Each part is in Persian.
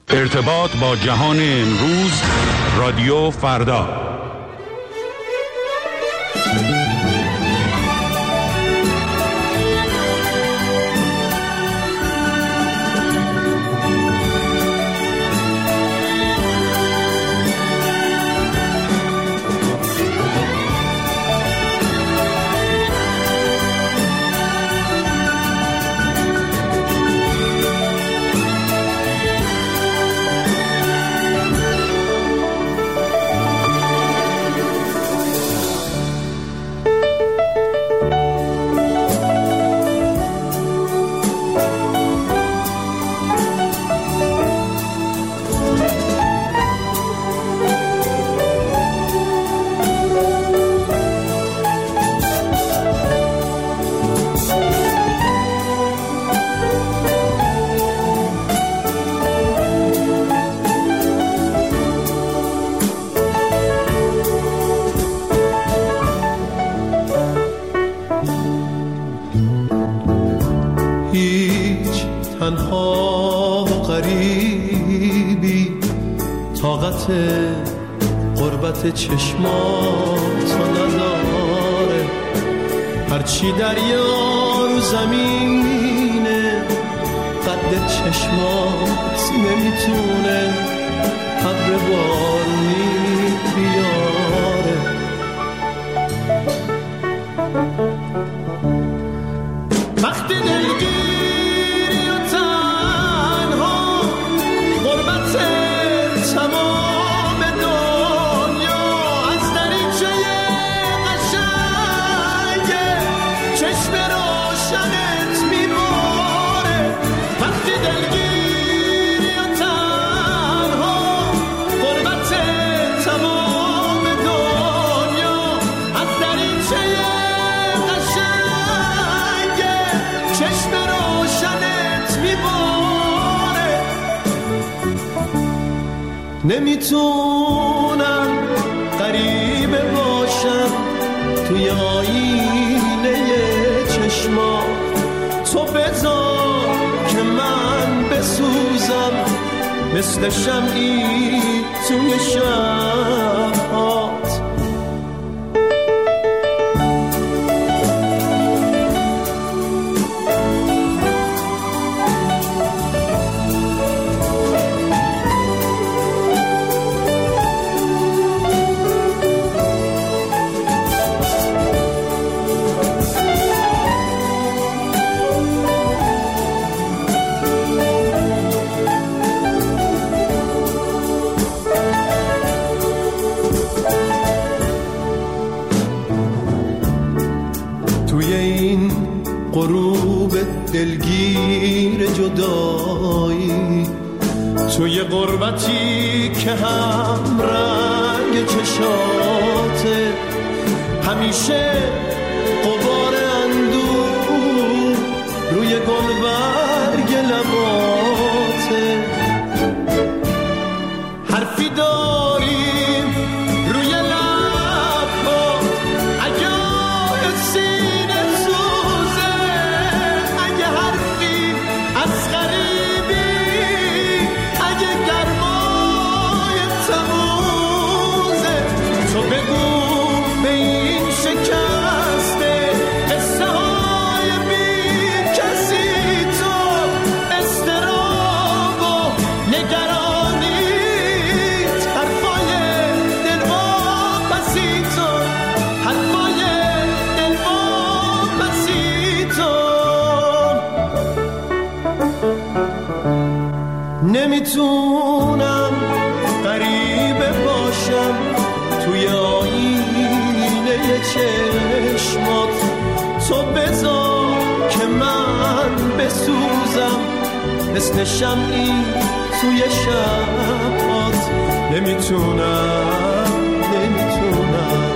ارتباط با جهان امروز، رادیو فردا. تنها و غریبی طاقت غربت چشماتو نداره، هرچی دریا رو زمینه قد چشمات نمیتونه ابر بارونی بیاره. وقتی دلگیری و تنها غربت تمام دنیا از دریچه قشنگ چشم روشنت میباره. وقتی دلگیری و تنها غربت تمام دنیا از دریچه چشم روشنت میباره. نمیتونم غریبه باشم توی آینه چشما، تو بذار که من بسوزم مثل شمعی توی شبات. غروب دلگیر جدایی توی غربتی که هم رنگ چشاته، همیشه غبار اندوه روی گلبرگ لباته. حرفی داریم روی لبات اگه سینه سوزه، اگه حرفی از غریبی، اگه گرمای تموزه، تو بگو به این شکسته قصه های بی کسی، تو استراب و نگرانیت، حرفای دلواپسی تو، حرفای دلواپسی تو. نمیتونم غریبه باشم توی آینه چشمات، تو بذار که من بسوزم مثل شمعی توی شبات. نمیتونم نمیتونم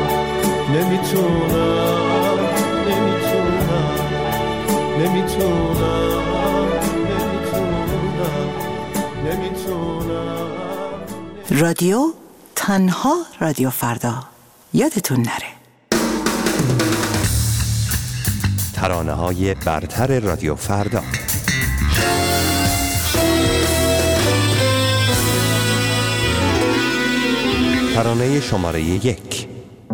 نمیتونم نمیتونم نمیتونم نمیتونم. رادیو تنها رادیو فردا، یادتون نره. ترانه‌های برتر رادیو فردا. ترانه شماره 1.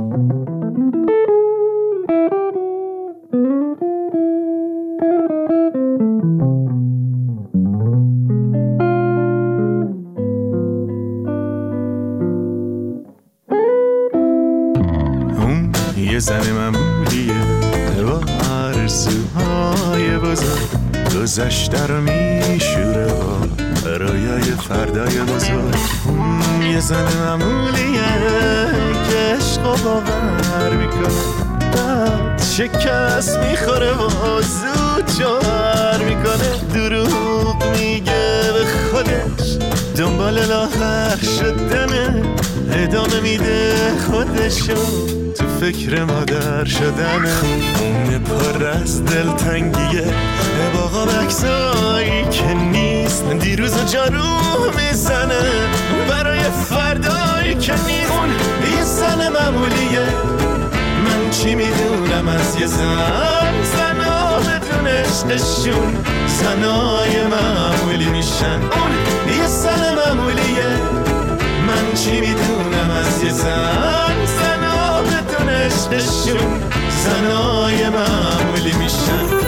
اون یه زن معمولیه با آرزوهای بزرگ، گذشته رو میشوره با رویای فردای بزرگ. اون یه زن معمولیه که عشق و باور میکنه، بعد شکست میخوره و زود جوهر میکنه. دروغ میگه به خودش، دنبال لاغر شدنه، ادامه میده خودشو تو فکر مادر شدنه. اون پر از دلتنگیه با قابکسایی که نیست، دیروز و جارو میزنه برای فردایی که نیست. اون یه زن معمولیه، من چی میدونم از یه زنها بدون عشقشون زنای معمولی میشن. اون یه زن معمولیه، من چی میدونم از یه زنها بدون عشقشون زنای معمولی میشن.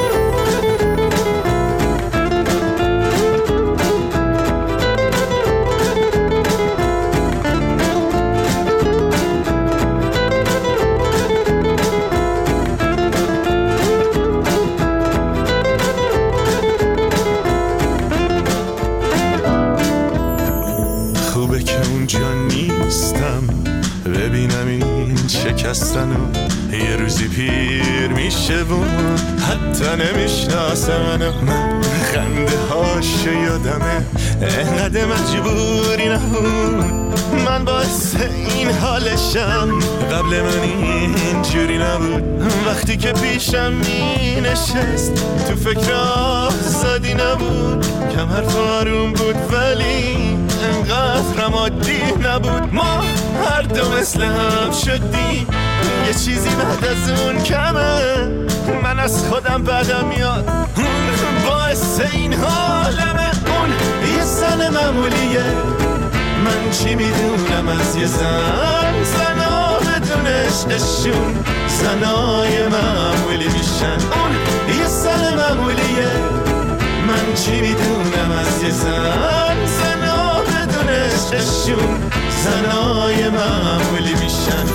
خوبه که اونجا نیستم ببینم این شکستنو، یه روزی پیر میشه و حتی نمیشناسه منو. من خنده هاشو یادمه، انقدر مجبوری نبود، من باعث این حالشم. قبل من اینجوری نبود، وقتی که پیشم می نشست تو فکر آزادی نبود. کم حرف آروم بود ولی انقدر عادی نبود. ما هر دو مثل هم شدیم، یه چیزی بعد از اون کمه. من از خودم بدم میاد، باعث این حالمه. اون یه زن معمولیه، من چی میدونم از یه زنها بدون عشقشون زنای معمولی میشن. اون یه زن معمولیه، من چی میدونم از یه زنها بدون عشقشون زنای معمولی میشن.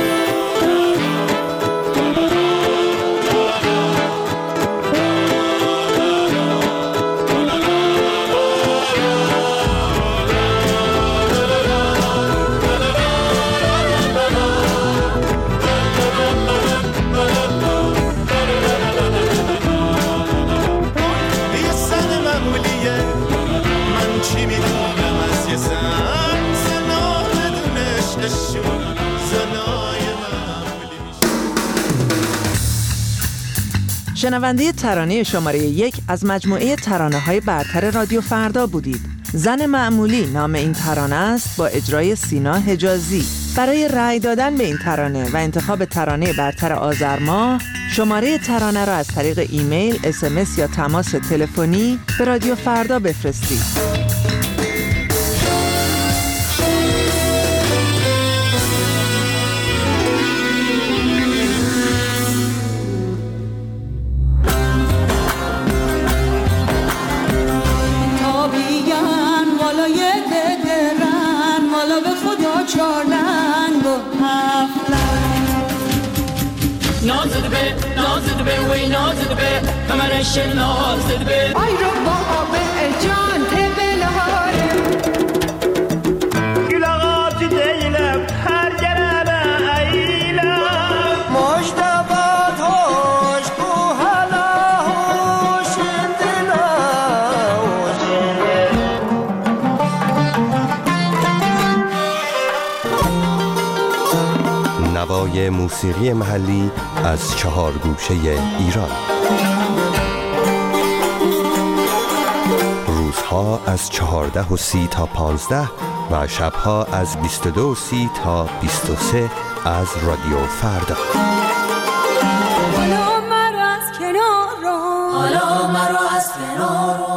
شنونده ترانه شماره 1 از مجموعه ترانه‌های برتر رادیو فردا بودید. زن معمولی نام این ترانه است با اجرای سینا حجازی. برای رأی دادن به این ترانه و انتخاب ترانه برتر آذر ماه، شماره ترانه را از طریق ایمیل، SMS یا تماس تلفنی به رادیو فردا بفرستید. آی رو بابا جان تبلهاره گلاغات دیلم هر گربه ایلم مجدبات هوش کو هلا هوش دلا نوای موسیقی محلی از 4 گوشه ایران. روزها از 14:30 تا 15 و شبها از 22:30 تا 23 از رادیو فردا. حالا مرا از کنار رو، حالا مرا از کنار رو.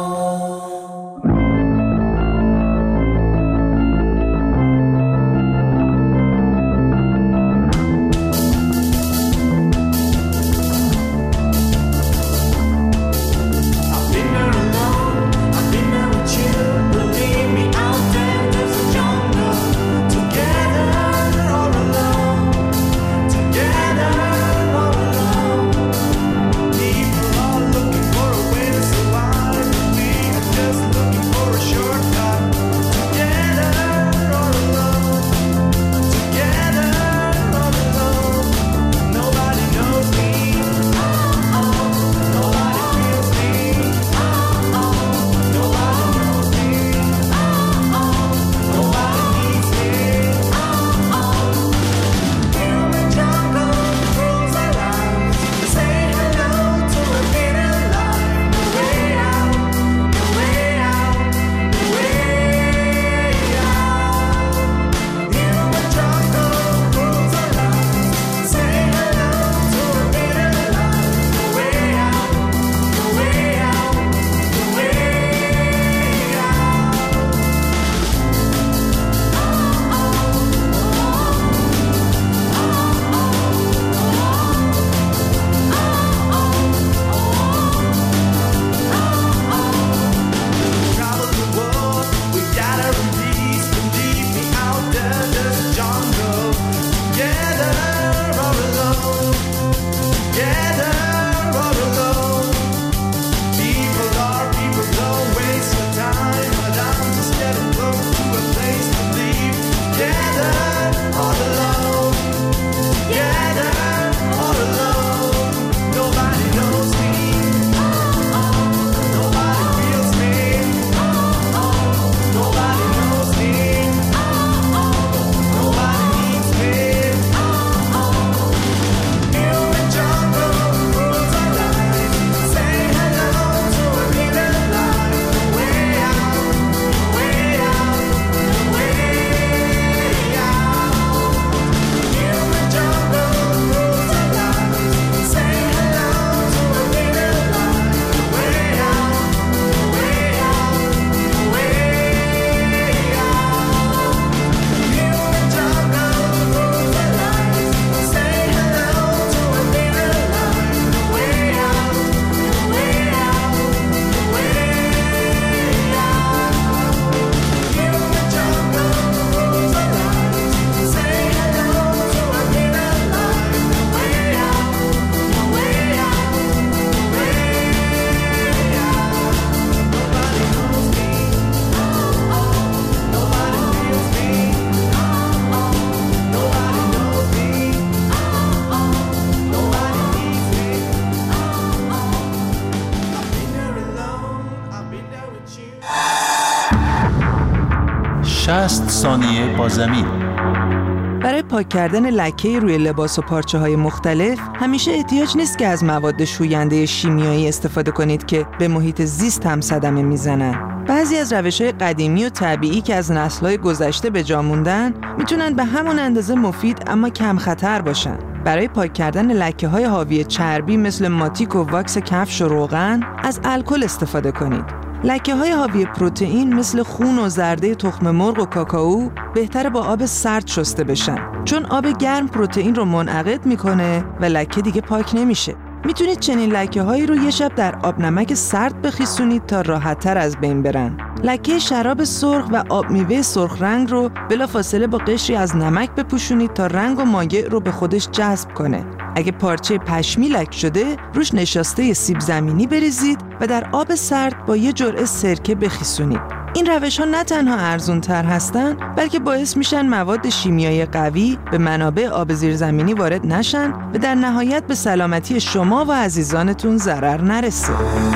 60 ثانیه با زمین. برای پاک کردن لکه روی لباس و پارچه‌های مختلف همیشه احتیاج نیست که از مواد شوینده شیمیایی استفاده کنید که به محیط زیست هم صدمه میزنن. بعضی از روش‌های قدیمی و طبیعی که از نسل‌های گذشته به جا موندن میتونن به همون اندازه مفید اما کم خطر باشن. برای پاک کردن لکه‌های حاوی چربی مثل ماتیک و واکس کفش و روغن از الکل استفاده کنید. لکه‌های حاوی پروتئین مثل خون و زرده تخم مرغ و کاکائو بهتره با آب سرد شسته بشن، چون آب گرم پروتئین رو منعقد میکنه و لکه دیگه پاک نمیشه. میتونید چنین لکه‌هایی رو یه شب در آب نمک سرد بخیسونید تا راحت‌تر از بین برن. لکه شراب سرخ و آب میوه سرخ رنگ رو بلافاصله با قشری از نمک بپوشونید تا رنگ و مایع رو به خودش جذب کنه. اگه پارچه پشمی لک شده، روش نشاسته سیب زمینی بریزید و در آب سرد با یه جرعه سرکه بخیسونید. این روش‌ها نه تنها ارزان‌تر هستن، بلکه باعث میشن مواد شیمیایی قوی به منابع آب زیرزمینی وارد نشن و در نهایت به سلامتی شما و عزیزانتون ضرر نرسه.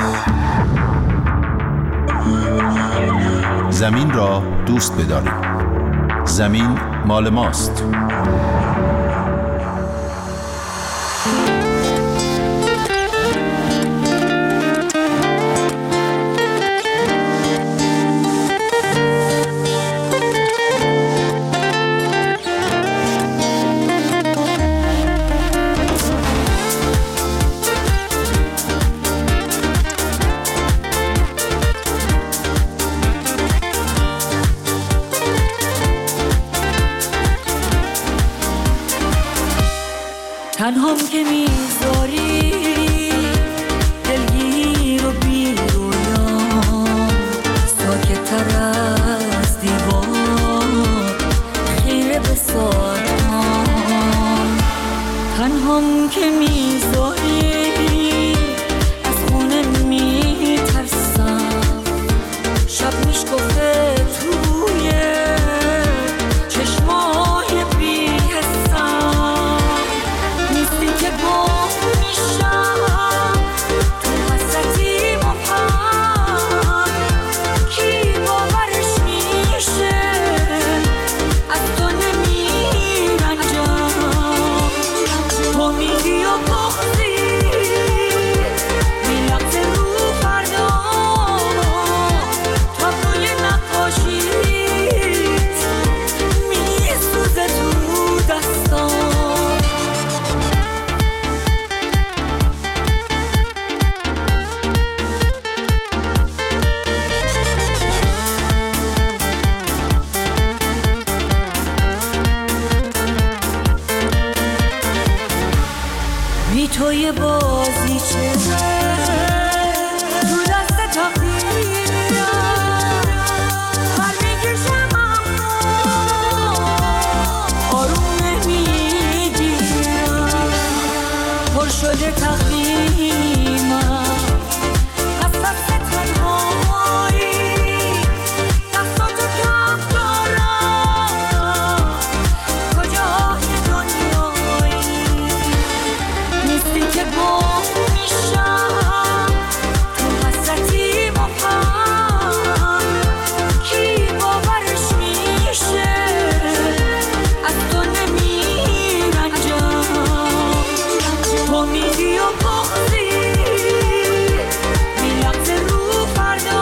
زمین را دوست بدارید. زمین مال ماست. تنهام که میذاری دلگیر و بی رویان، ساکت تر از دیوار خیره به ساعتان. تنهام که میذاری از خونه میترسم، شب میشکفه توی چشمای بی حسم. نیستی که گم میشم تو حسرتی مبهم، کی باورش میشه از تو نمیرنجم. تو میگی و بغضی میلغزه رو فردا، تابلوی نقاشیت میسوزه تو دستام. توی بازی چه تو دست تقدیرم، هر میکشم اما آروم نمیگیرم. پر شده تقدیمم از دست تنهایی، دستاتو کم دارم کجای دنیایی. نیستی که گم میشم تو حسرتی مبهم، کی باورش میشه از تو نمیرنجم. تو میگی و بغضی میلغزه رو فردا،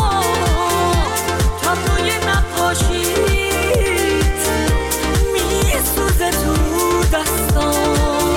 تابلوی نقاشیت میسوزه تو دستام.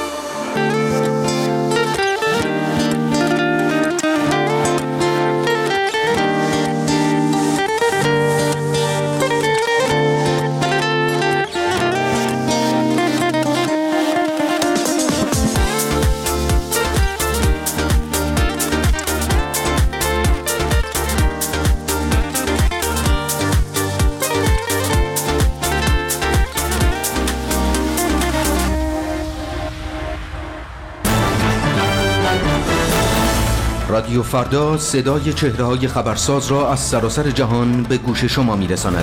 رادیو فردا صدای چهره‌های خبرساز را از سراسر جهان به گوش شما می‌رساند.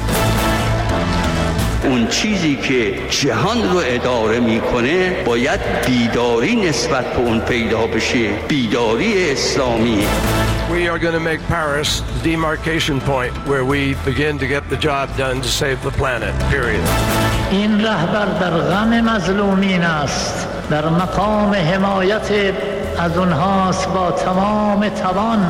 اون چیزی که جهان رو اداره میکنه باید بیداری نسبت به اون پیدا بشه، بیداری اسلامی. We are going to make Paris the demarcation point where we begin to get the job done to save the planet, period. این رهبر در غم مظلومین است، در مقام حمایت از اونهاست با تمام توان.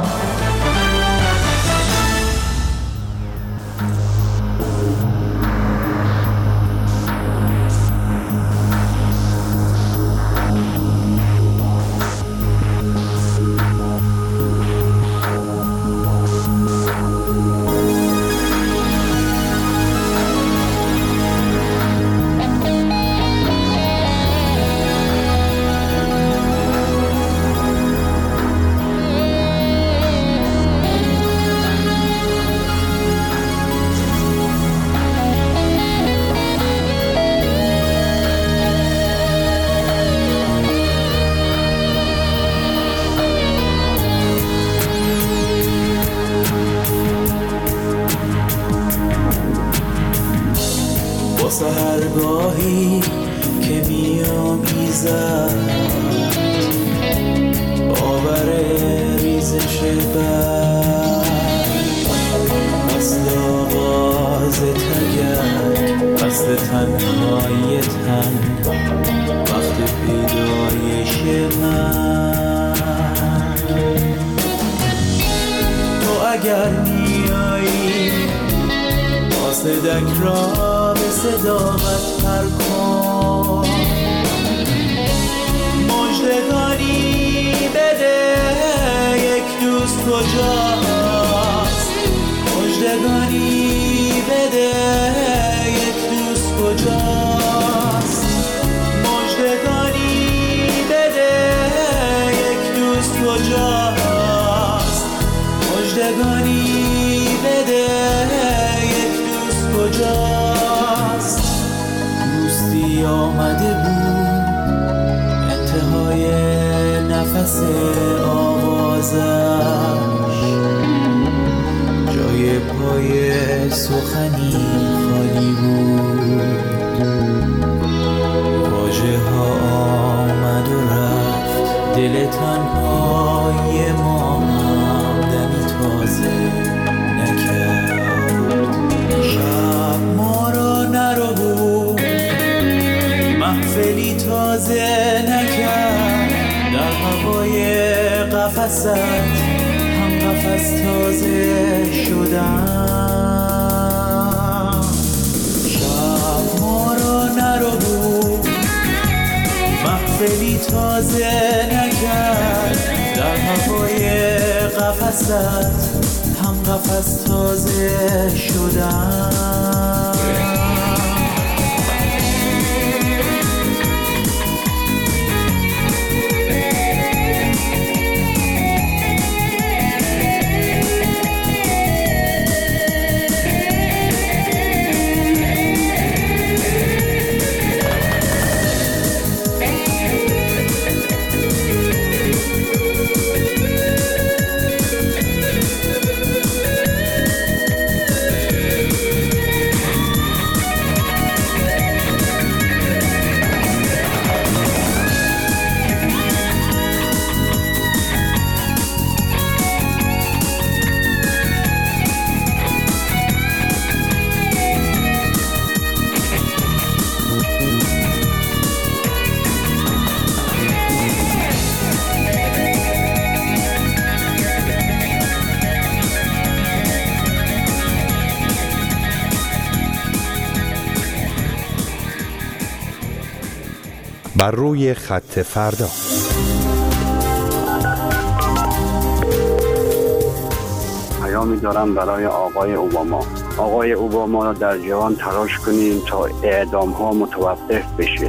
سحرگاهی که می‌آمیزد باور ریزش برق، اصل آغاز تگرگ، اصل تنهای تن، وقت پیدایش من. تو اگر میایی صدک را به صداقت پر کن، مژدگانی بده یک دوست کجاست، مژدگانی بده یک دوست کجاست، مژدگانی بده یک دوست کجاست، مژدگانی بده کجاست. دوستی آمده بود انتهای نفس آوازش، جای پای سخنی خالی بود، واژه ها آمد و رفت، دل تنهای ما هم دمی تازه نکرد. شب ما را نربود، محفلی تازه نکرد، در هوای قفست هم قفس تازه شدم. شب ما را نربود، محفلی تازه نکرد، در هوای قفست هم قفس تازه شدم. بر روی خط فردا. پیامی دارم برای آقای اوباما. آقای اوباما را در جهان تلاش کنیم تا اعدام ها متوقف بشه.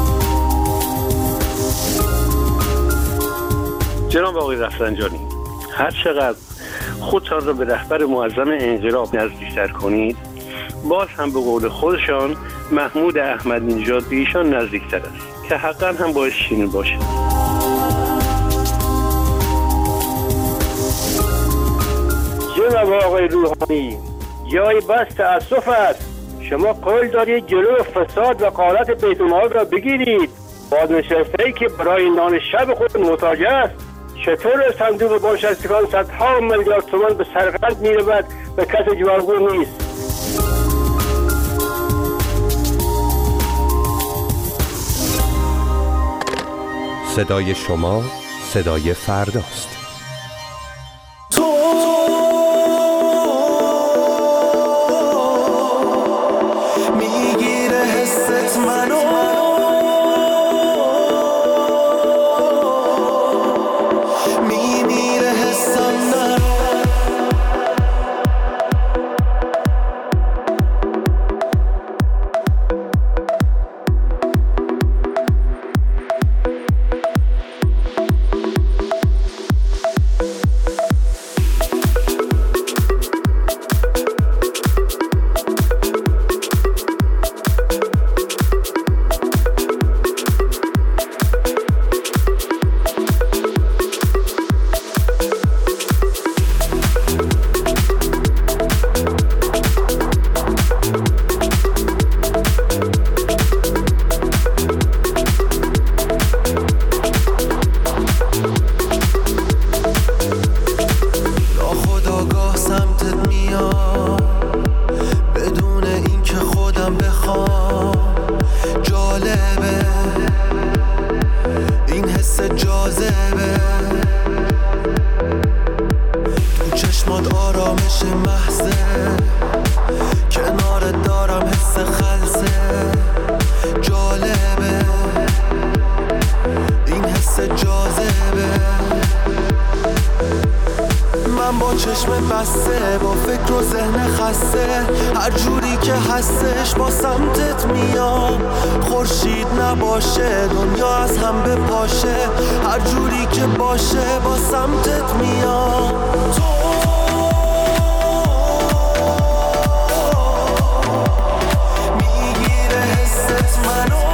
جناب آقای رفسنجانی، هر چقدر خودتان را به رهبر معظم انقلاب نزدیکتر کنید، باز هم به قول خودشان محمود احمدی نژاد به ایشان نزدیکتر است که حقا هم باعث شیرین باشه. جناب آقای روحانی، جای بس تأسف است. شما قول دارید جلو فساد و غارت بیت المال را بگیرید. بازنشسته‌ای که برای نان شب خود محتاج است چطور صندوق بازنشستگان صدها میلیارد تومان به سرقت میرود و کسی جوابگو نیست؟ صدای شما صدای فرداست. میگیره حست منو، میمیره حسم نرو. چشم بسته با فکر و ذهن خسته، هر جوری که هستش با سمتت میام. خورشید نباشه دنیا از هم بپاشه، هر جوری که باشه با سمتت میام. میگیره حست منو،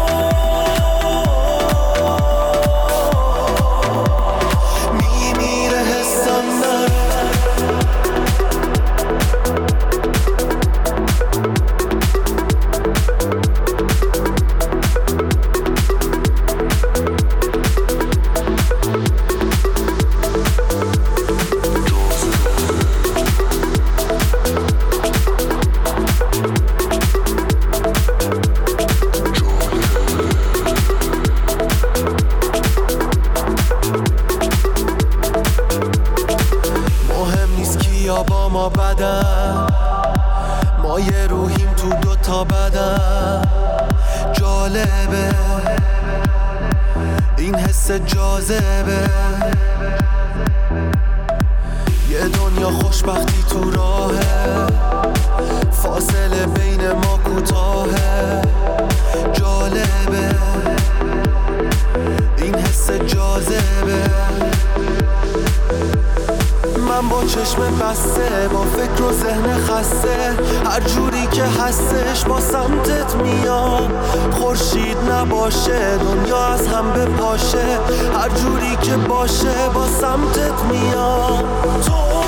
میمیره حسم نرو. با ما بدن، ما یه روحیم تو دوتا بدن. جالبه این حس جاذبه، یه دنیا خوشبختی تو راهه، فاصله بین ما کوتاهه. جالبه این حس جاذبه، من با چشم بسته با فکر و ذهن خسته، هر جوری که هستش با سمتت میام. خورشید نباشه دنیا از هم بپاشه، هر جوری که باشه با سمتت میام. تو